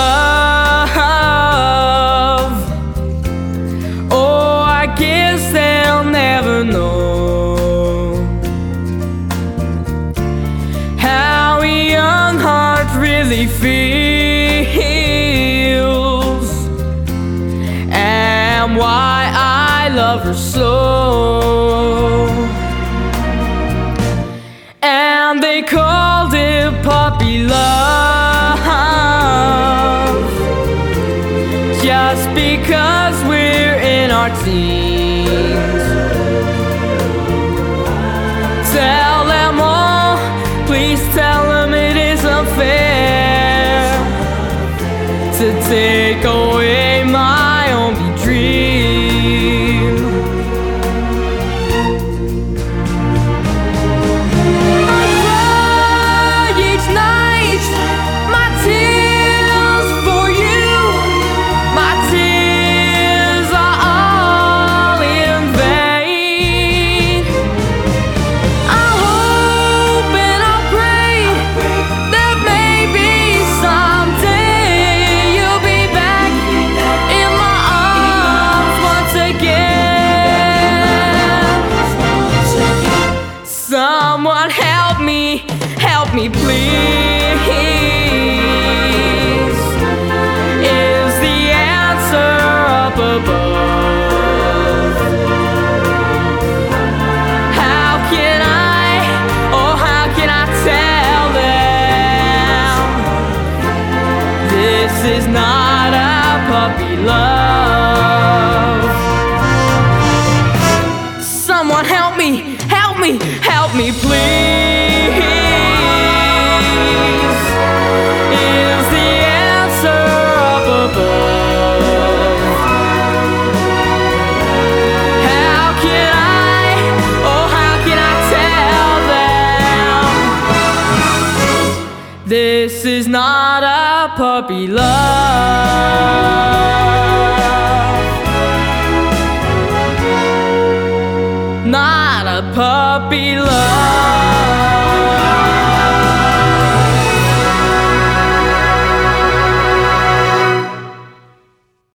Oh, I guess they'll never know how a young heart really feels, and why I love her so. And they called it puppy love, just because we're in our teens. Tell them all, please tell them it isn't fair to take away my only dream. I cry each night, my tears for you. My tears are all in vain. I hope and I pray that maybe someday you'll be back in my arms once again. Someone help me please. Is the answer up above? How can I tell them this is not a puppy love? Someone help me please. Is the answer up above? How can I tell them this is not a puppy love? Not a puppy love.